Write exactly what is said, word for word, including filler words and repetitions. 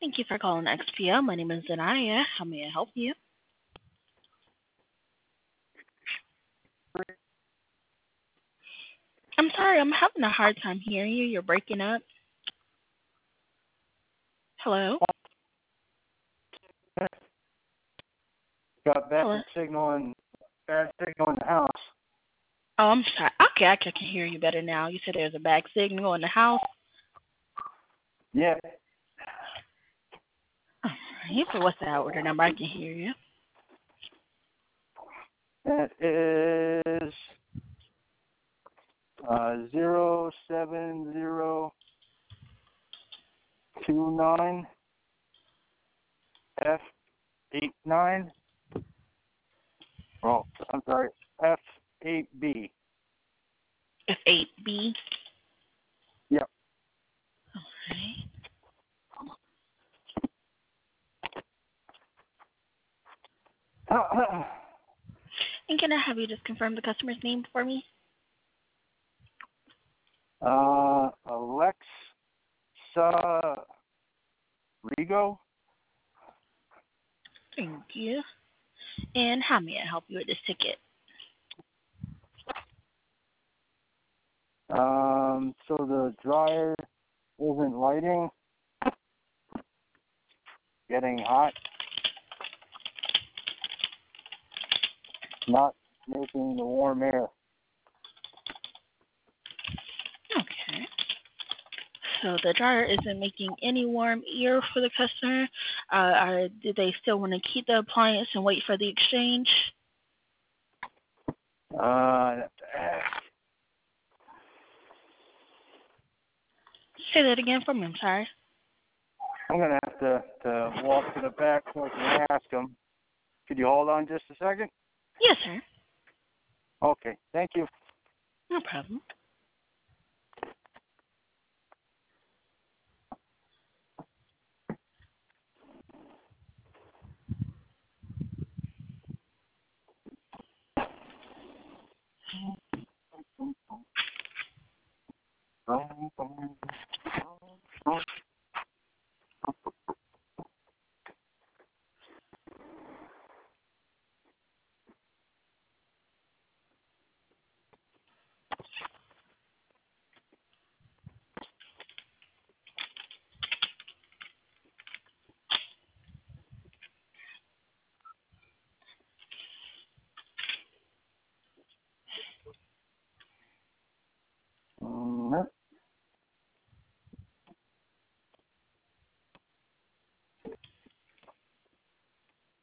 Thank you for calling X P O. My name is Zanaya. How may I help you? I'm sorry, I'm having a hard time hearing you. You're breaking up. Hello? Got bad Hello? signal in bad signal in the house. Oh, I'm sorry. Okay, I can hear you better now. You said there's a bad signal in the house. Yeah. All right, so what's the order number? I can hear you. That is uh zero seven zero two nine F eight nine. Oh, I'm sorry, F eight B. F eight B. Yep. All right. And can I have you just confirm the customer's name for me? uh, Alexa Rigo. Thank you. And how may I help you with this ticket? Um, so the dryer isn't lighting, getting hot, not making the warm air. Okay. So the dryer isn't making any warm air for the customer. Uh, are, do they still want to keep the appliance and wait for the exchange? Uh, Say that again for me. I'm sorry. I'm gonna have to, to walk to the back so I can ask him. Could you hold on just a second? Yes, sir. Okay, thank you. No problem.